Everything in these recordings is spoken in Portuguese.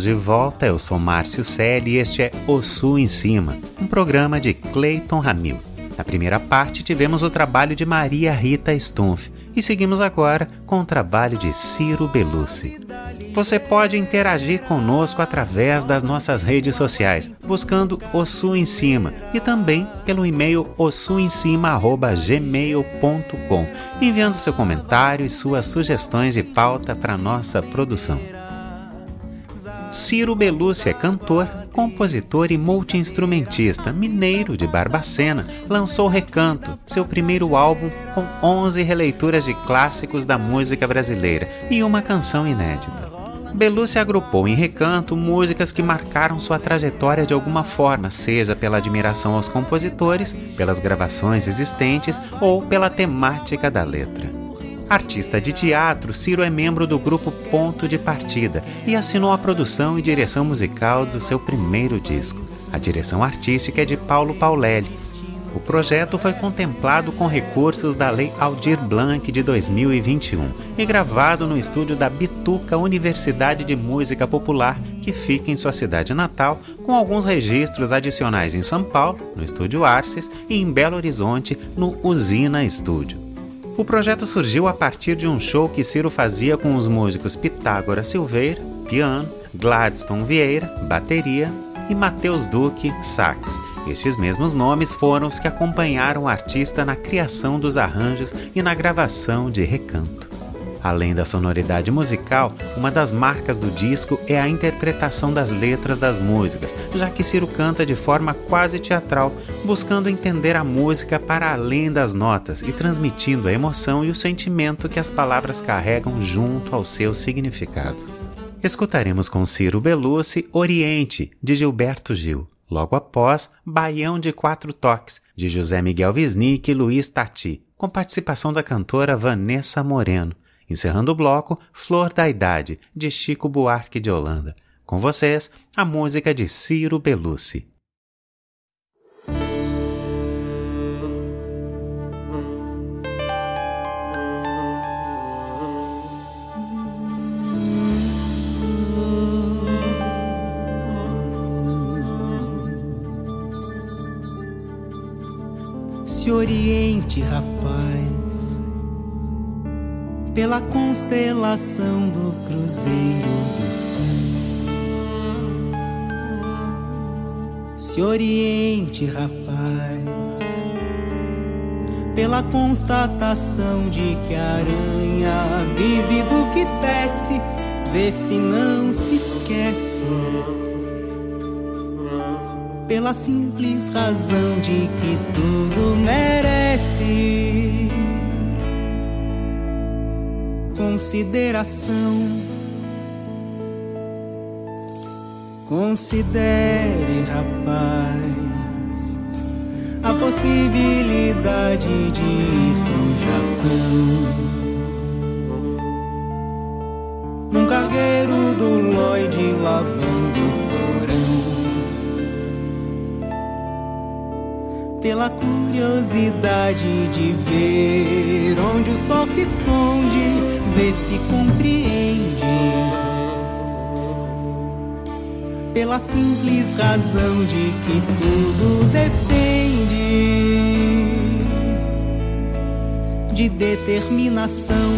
Estamos de volta, eu sou Márcio Selle e este é O Sul em Cima, um programa de Cleiton Ramil. Na primeira parte tivemos o trabalho de Maria Rita Stumpf e seguimos agora com o trabalho de Ciro Belushi. Você pode interagir conosco através das nossas redes sociais, buscando O Sul em Cima e também pelo e-mail osulemcima@gmail.com, enviando seu comentário e suas sugestões de pauta para nossa produção. Ciro Belushi é cantor, compositor e multi-instrumentista mineiro de Barbacena. Lançou Recanto, seu primeiro álbum com 11 releituras de clássicos da música brasileira e uma canção inédita. Belushi agrupou em Recanto músicas que marcaram sua trajetória de alguma forma, seja pela admiração aos compositores, pelas gravações existentes ou pela temática da letra. Artista de teatro, Ciro é membro do grupo Ponto de Partida e assinou a produção e direção musical do seu primeiro disco. A direção artística é de Paulo Paulelli. O projeto foi contemplado com recursos da Lei Aldir Blanc de 2021 e gravado no estúdio da Bituca Universidade de Música Popular, que fica em sua cidade natal, com alguns registros adicionais em São Paulo, no Estúdio Arces, e em Belo Horizonte, no Usina Estúdio. O projeto surgiu a partir de um show que Ciro fazia com os músicos Pitágoras Silveira, piano, Gladstone Vieira, bateria e Matheus Duque, sax. Estes mesmos nomes foram os que acompanharam o artista na criação dos arranjos e na gravação de Recanto. Além da sonoridade musical, uma das marcas do disco é a interpretação das letras das músicas, já que Ciro canta de forma quase teatral, buscando entender a música para além das notas e transmitindo a emoção e o sentimento que as palavras carregam junto ao seu significado. Escutaremos com Ciro Belushi Oriente, de Gilberto Gil. Logo após, Baião de Quatro Toques, de José Miguel Wisnik e Luiz Tati, com participação da cantora Vanessa Moreno. Encerrando o bloco, Flor da Idade, de Chico Buarque de Holanda. Com vocês, a música de Ciro Belushi. Se oriente, rapaz, pela constelação do Cruzeiro do Sul. Se oriente, rapaz, pela constatação de que a aranha vive do que tece, vê se não se esquece. Pela simples razão de que tudo merece consideração. Considere, rapaz, a possibilidade de ir pro Japão, num cargueiro do Lloyd lavando o porão. Pela curiosidade de ver onde o sol se esconde, vê se compreende. Pela simples razão de que tudo depende de determinação.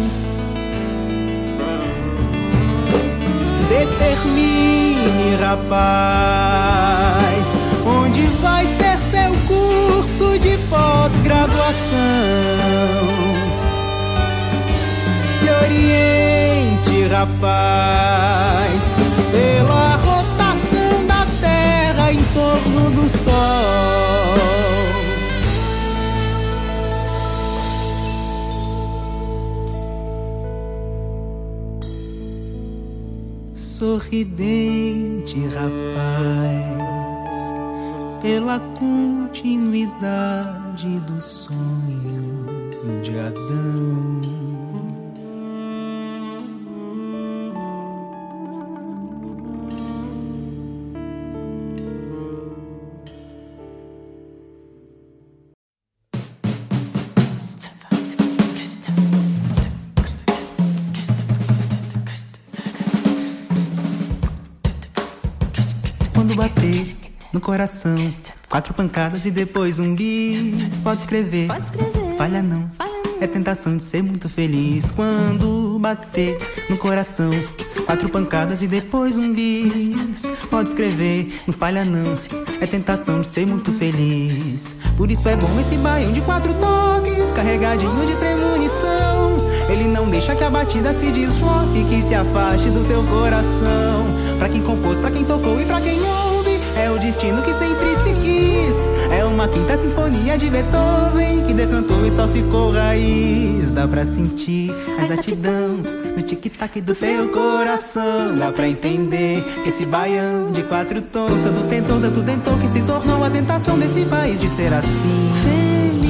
Determine, rapaz, onde vai ser seu curso de pós-graduação. Se oriente, rapaz, pela rotação da Terra em torno do Sol. Sorridente, rapaz, pela continuidade do sonho de Adão. no coração. 4 pancadas e depois um bis. Pode escrever, falha não. É tentação de ser muito feliz. Quando bater no coração, 4 pancadas e depois um bis. Pode escrever, não falha não. É tentação de ser muito feliz. Por isso é bom esse baião de 4 toques, carregadinho de premonição. Ele não deixa que a batida se desloque, que se afaste do teu coração. Pra quem compôs, pra quem tocou e pra quem ouve, é o destino que sempre se quis. É uma 5ª sinfonia de Beethoven, que decantou e só ficou raiz. Dá pra sentir a exatidão no tic-tac do teu coração. Dá pra entender que esse baião de 4 tons tanto tentou que se tornou a tentação desse país de ser assim feliz.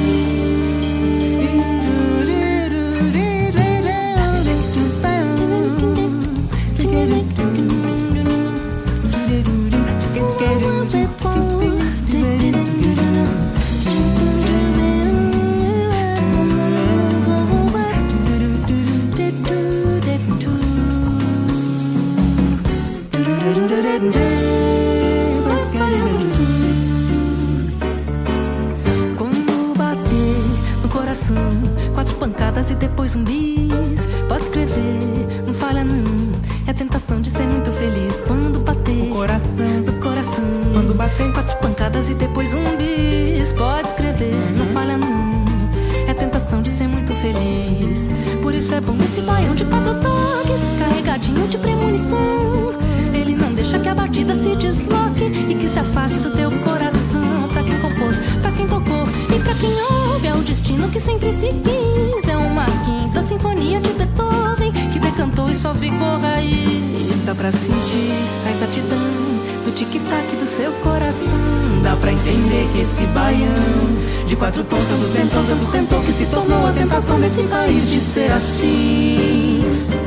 Quando bater no coração, 4 pancadas e depois um bis. Pode escrever, não falha não. É a tentação de ser muito feliz. Quando bater no coração, quando bater 4 pancadas e depois um bis. Pode escrever, não falha não. É a tentação de ser muito feliz. Por isso é bom esse baião de 4 toques, carregadinho de premonição. Ele não deixa que a batida se desloque e que se afaste do teu coração. Pra quem compôs, pra quem tocou e pra quem ouve, é o destino que sempre se quis. É uma 5ª sinfonia de Beethoven, que decantou e só ficou raiz. Dá pra sentir a exatidão do tic-tac do seu coração. Dá pra entender que esse baião de 4 tons tanto tentou que se tornou a tentação desse país de ser assim.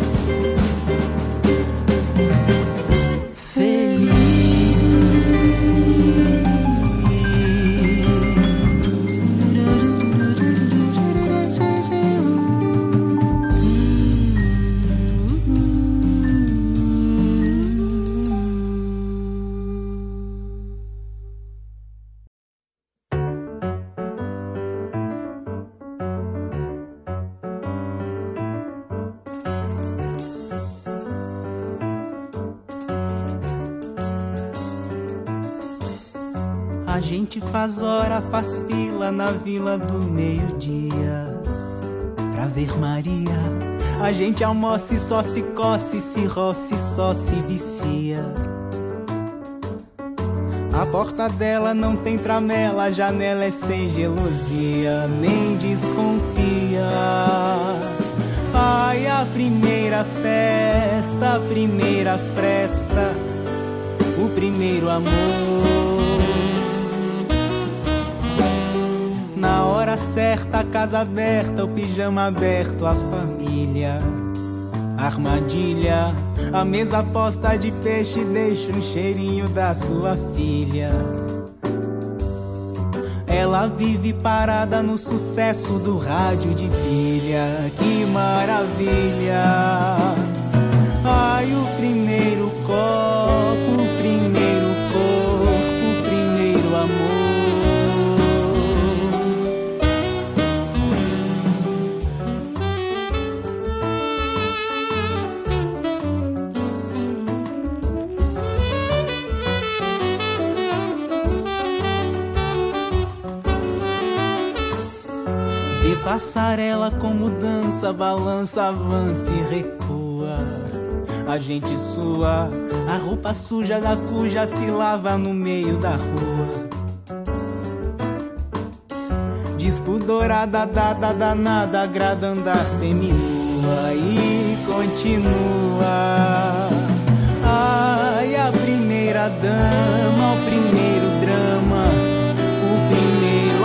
A gente faz hora, faz fila na vila do meio-dia pra ver Maria. A gente almoça e só se coce, se roça e só se vicia. A porta dela não tem tramela, a janela é sem gelosia, nem desconfia. Ai, a primeira festa, a primeira fresta, o primeiro amor. Na hora certa, a casa aberta, o pijama aberto, a família, a armadilha. A mesa posta de peixe deixa um cheirinho da sua filha. Ela vive parada no sucesso do rádio de pilha. Que maravilha! Ai, o primeiro copo, o primeiro corpo, o primeiro amor. Passarela como dança, balança, avança e recua. A gente sua, a roupa suja da cuja se lava no meio da rua. Despudorada, dada, danada, agrada andar seminua e continua. Ai, a primeira dama, o primeiro drama, o primeiro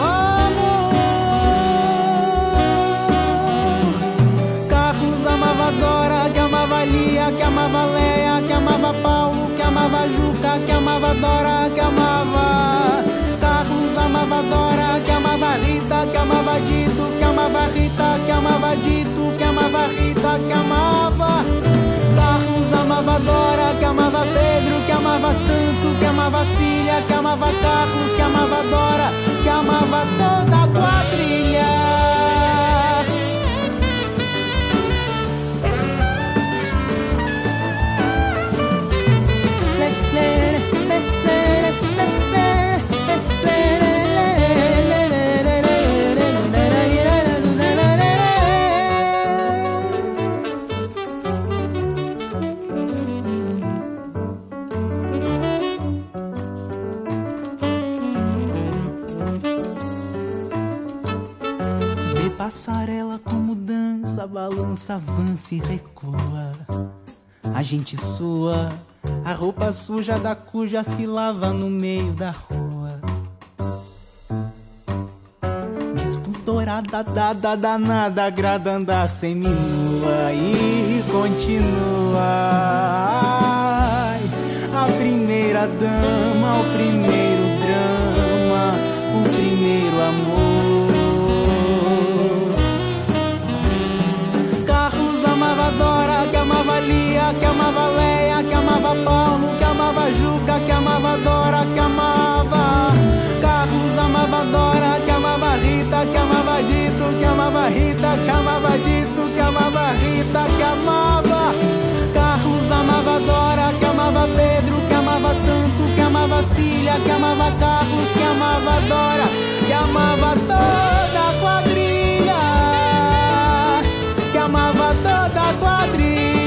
Dora, que amava Lia, que amava Leia, que amava Paulo, que amava Juca, que amava Dora, que amava Carlos, amava Dora, que amava Rita, que amava Dito, que amava Rita, que amava Dito, que amava Rita, que amava Carlos, amava amava Dora, que amava Pedro, que amava tanto, que amava a filha, que amava Carlos, que amava Dora, que amava toda a quadrilha. Passarela como dança, balança, avança e recua. A gente sua, a roupa suja da cuja se lava no meio da rua. Desputorada, dada, danada, agrada andar seminua e continua. Ai, a primeira dama, o primeiro drama, o primeiro amor. Dora, que amava Lia, que amava Leia, que amava Paulo, que amava Juca, que amava Dora, que amava Carlos, amava Dora, que amava Rita, que amava Dito, que amava Rita, que amava Dito, que amava Rita, que amava Carlos, amava Dora, que amava Pedro, que amava tanto, que amava filha, que amava Carlos, que amava Dora, que amava toda a quadrilha, que amava toda a quadrilha.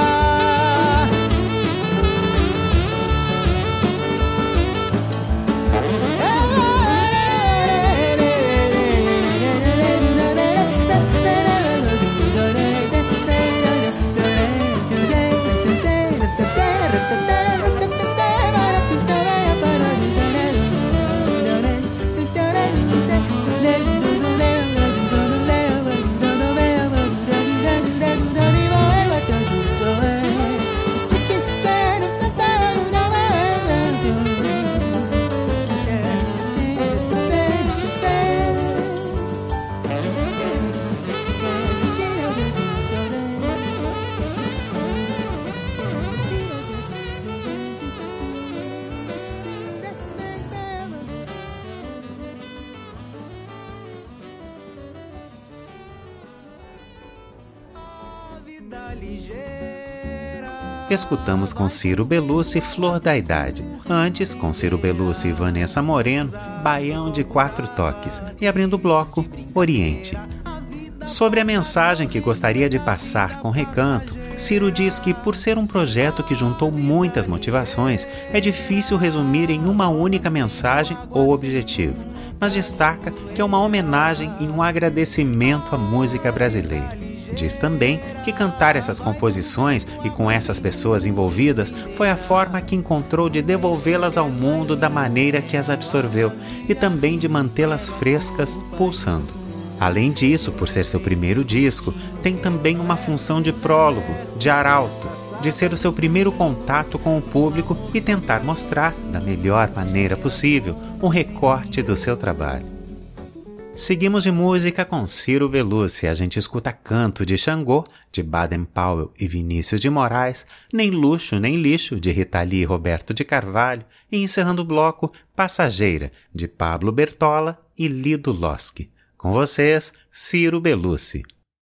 Escutamos com Ciro Belucci Flor da Idade. Antes, com Ciro Belucci e Vanessa Moreno, Baião de 4 Toques. E abrindo o bloco, Oriente. Sobre a mensagem que gostaria de passar com Recanto, Ciro diz que, por ser um projeto que juntou muitas motivações, é difícil resumir em uma única mensagem ou objetivo, mas destaca que é uma homenagem e um agradecimento à música brasileira. Diz também que cantar essas composições e com essas pessoas envolvidas foi a forma que encontrou de devolvê-las ao mundo da maneira que as absorveu e também de mantê-las frescas, pulsando. Além disso, por ser seu primeiro disco, tem também uma função de prólogo, de arauto, de ser o seu primeiro contato com o público e tentar mostrar, da melhor maneira possível, um recorte do seu trabalho. Seguimos de música com Ciro Belucci. A gente escuta Canto de Xangô, de Baden Powell e Vinícius de Moraes, Nem Luxo Nem Lixo, de Rita Lee e Roberto de Carvalho, e encerrando o bloco, Passageira, de Pablo Bertola e Lido Loschi. Com vocês, Ciro Belucci.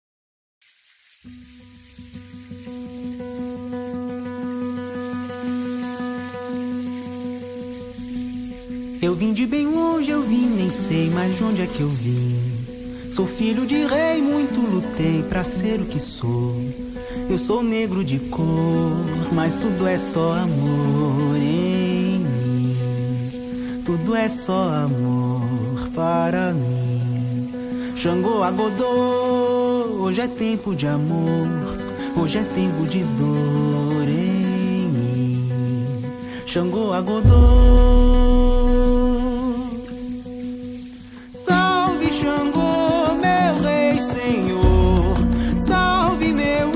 Eu vim de bem longe, eu vim, nem sei mais de onde é que eu vim. Sou filho de rei, muito lutei pra ser o que sou. Eu sou negro de cor, mas tudo é só amor em mim. Tudo é só amor para mim. Xangô Agodô, hoje é tempo de amor, hoje é tempo de dor em mim. Xangô Agodô. Xangô, meu rei, senhor, salve meu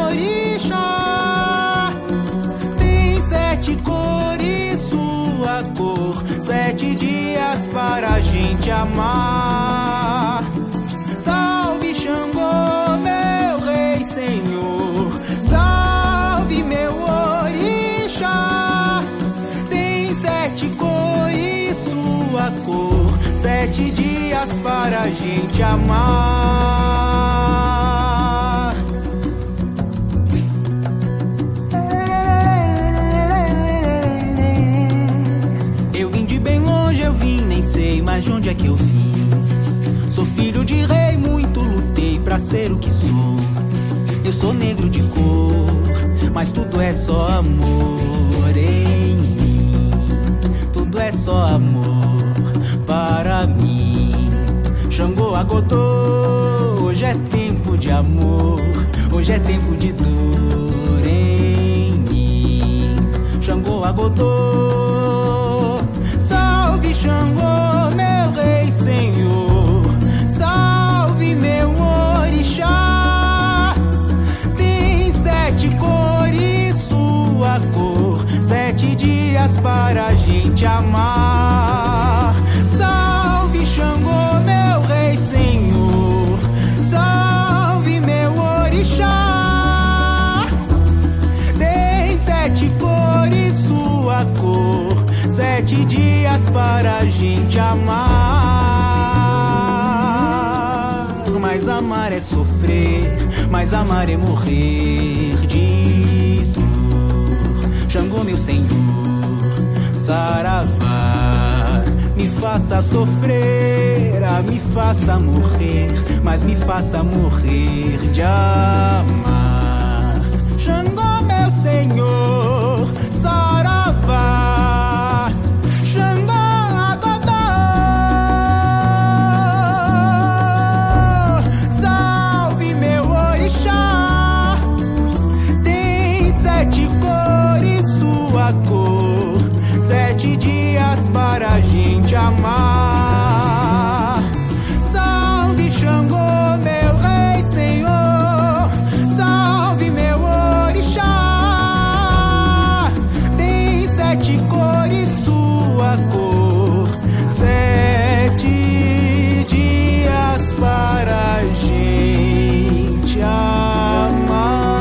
orixá. Tem 7 cores, sua cor, 7 dias para a gente amar. Salve Xangô, meu rei, senhor, salve meu orixá. sua cor. 7 dias para a gente amar. Eu vim de bem longe, eu vim, nem sei mais de onde é que eu vim. Sou filho de rei, muito lutei pra ser o que sou. Eu sou negro de cor, mas tudo é só amor em mim. Tudo é só amor para mim. Xangô Agodô, hoje é tempo de amor, hoje é tempo de dor em mim. Xangô Agodô, salve Xangô, meu rei senhor, salve meu orixá. Tem 7 cores sua cor, 7 dias para a gente amar. Salve Xangô, meu rei senhor, salve meu orixá. Tem 7 cores sua cor, 7 dias para a gente amar. Mas amar é sofrer, mas amar é morrer de dor. Xangô, meu senhor, saravá, me faça sofrer, me faça morrer, mas me faça morrer de amar. Xangô, meu senhor, saravá, Xangô Agodô, salve meu orixá. Tem 7 cores sua cor, 7 dias para a gente amar. Salve Xangô, meu rei senhor, salve meu orixá. Tem 7 cores sua cor, 7 dias para a gente amar.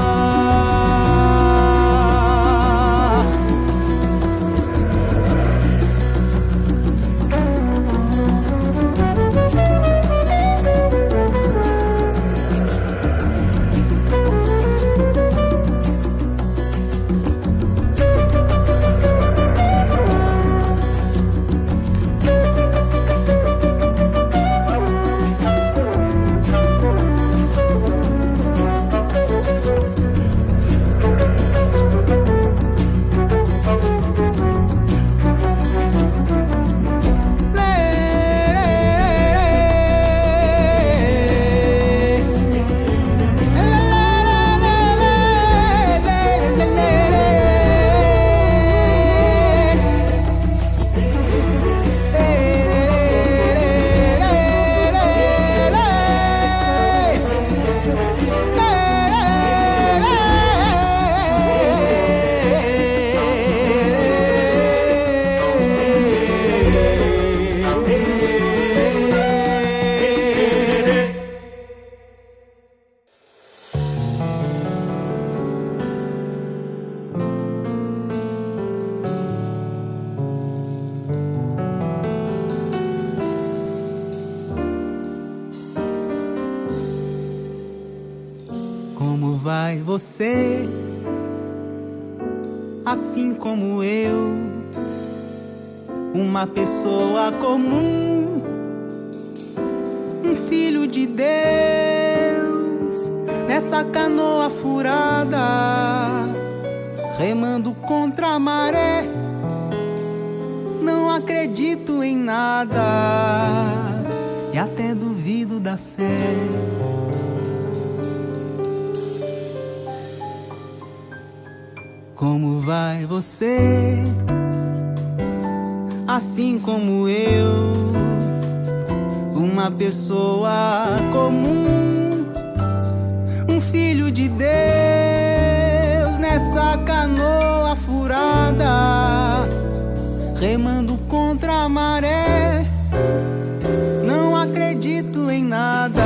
Como vai você? Assim como eu, uma pessoa comum, um filho de Deus, nessa canoa furada, remando contra a maré. Não acredito em nada e até duvido da fé. Como vai você? Assim como eu, uma pessoa comum, um filho de Deus, nessa canoa furada, remando contra a maré. Não acredito em nada,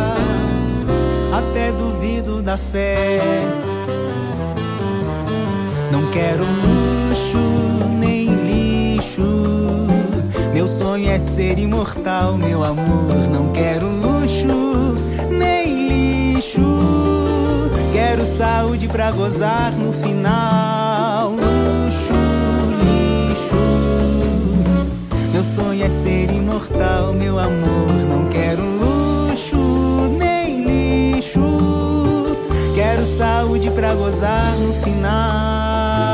até duvido da fé. Não quero luxo nem lixo, Meu sonho é ser imortal, meu amor. Não quero luxo, nem lixo. Quero saúde pra gozar no final. Luxo, lixo. Meu sonho é ser imortal, meu amor. Não quero luxo, nem lixo. Quero saúde pra gozar no final.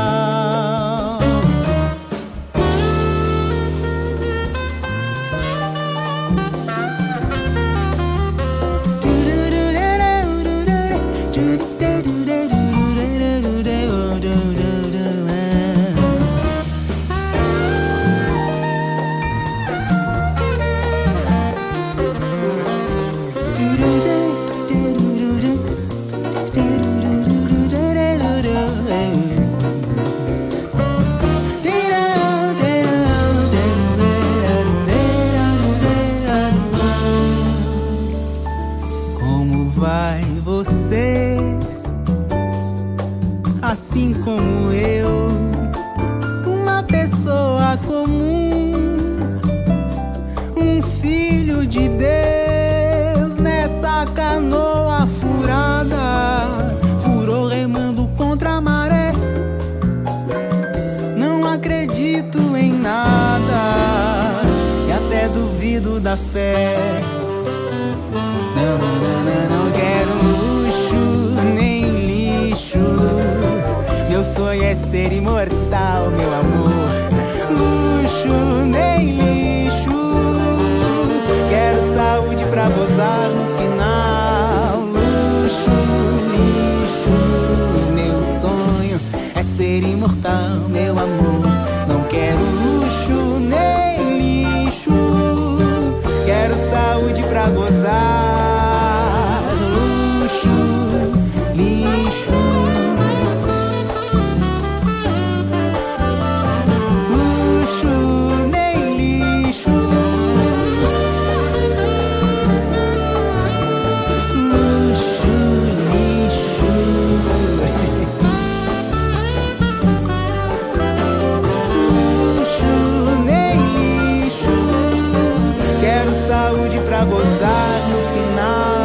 Assim como eu, uma pessoa comum, um filho de Deus nessa canoa furada, furou remando contra a maré. Não acredito em nada e até duvido da fé. Não quero luxo, nem lixo. Meu sonho é ser imortal, meu amor. Luxo, nem lixo. Quero saúde pra gozar no final. Luxo, lixo. Meu sonho é ser imortal, meu amor. Não quero luxo, nem lixo. Quero saúde pra gozar. Pra gozar no final.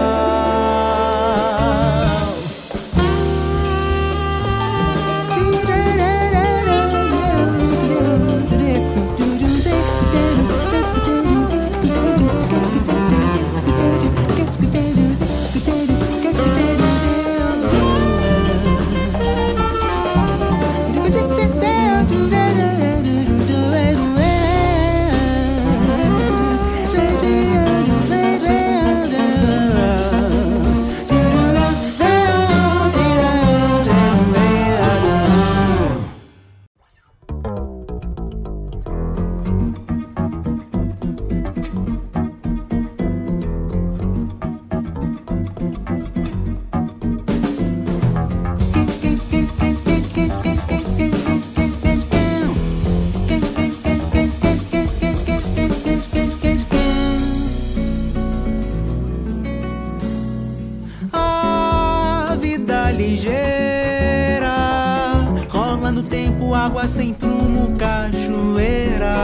Ligeira, rola no tempo, água sem prumo, cachoeira.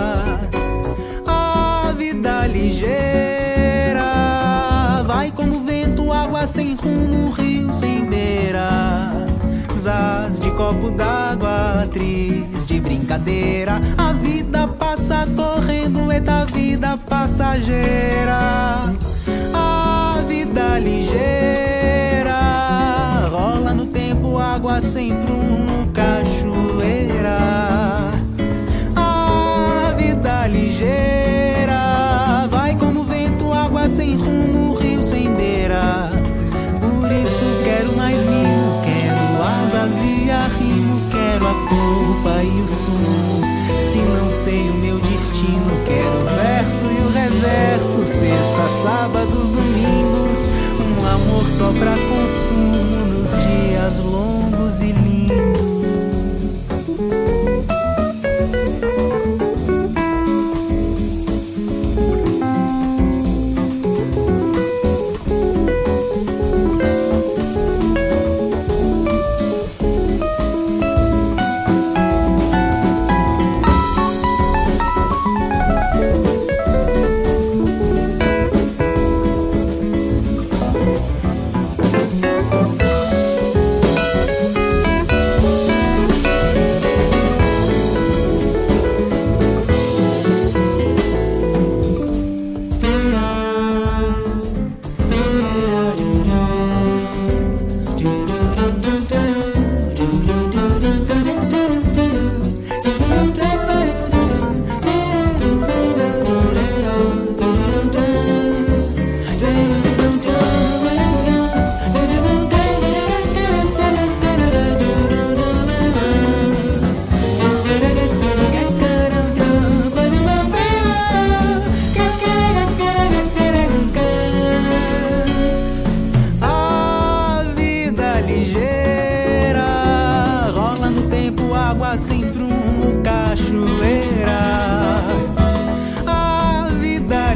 A vida ligeira vai como vento, água sem rumo, rio sem beira. Zaz de copo d'água, atriz de brincadeira. A vida passa correndo, é da vida passageira. A vida ligeira rola no tempo, água sem prumo, cachoeira. A vida ligeira vai como vento, água sem rumo, rio sem beira. Por isso quero mais mil, quero asas e arrimo, quero a polpa e o sumo. Se não sei o meu destino, quero o verso e o reverso, sexta, sábados, domingos, um amor só pra consumo nos dias longos e lindos.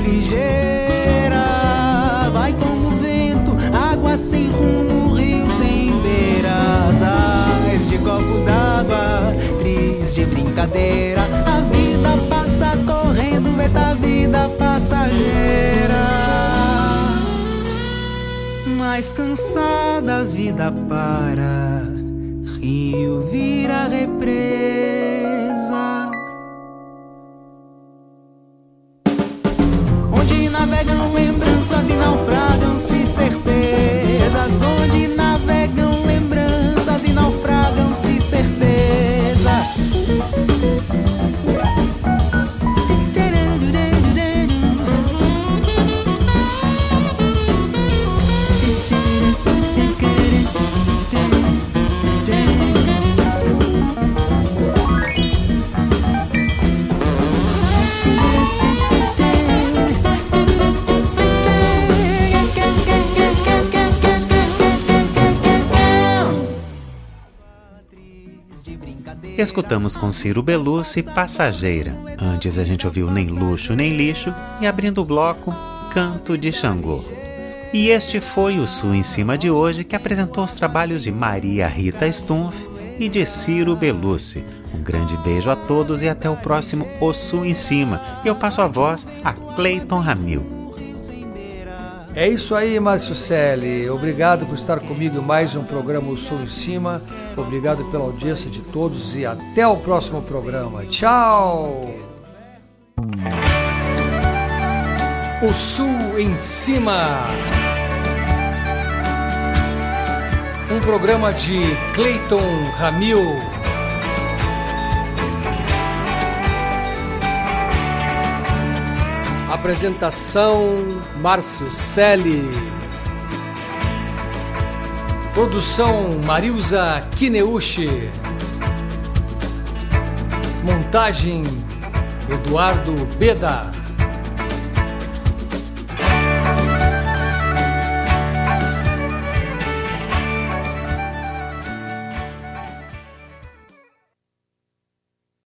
ligeira. Vai como vento, água sem rumo, rio sem beiras. Ais de copo d'água, tris de brincadeira. A vida passa correndo, meta vida passageira. Mais cansada a vida para, rio vira represa. Onde navegam lembranças e naufragam-se certezas. Onde navegam lembranças e naufragam-se certezas. Escutamos com Ciro Belucci Passageira. Antes a gente ouviu Nem Luxo Nem Lixo e, abrindo o bloco, Canto de Xangô. E este foi o Sul em Cima de hoje, que apresentou os trabalhos de Maria Rita Stumpf e de Ciro Belucci. Um grande beijo a todos e até o próximo O Sul em Cima. E eu passo a voz a Cleiton Ramil. É isso aí, Márcio Selle. Obrigado por estar comigo em mais um programa O Sul em Cima. Obrigado pela audiência de todos e até o próximo programa. Tchau! O Sul em Cima. Um programa de Cleiton Ramil. Apresentação Márcio Selle. Produção Marilza Kineuchi. Montagem Eduardo Beda.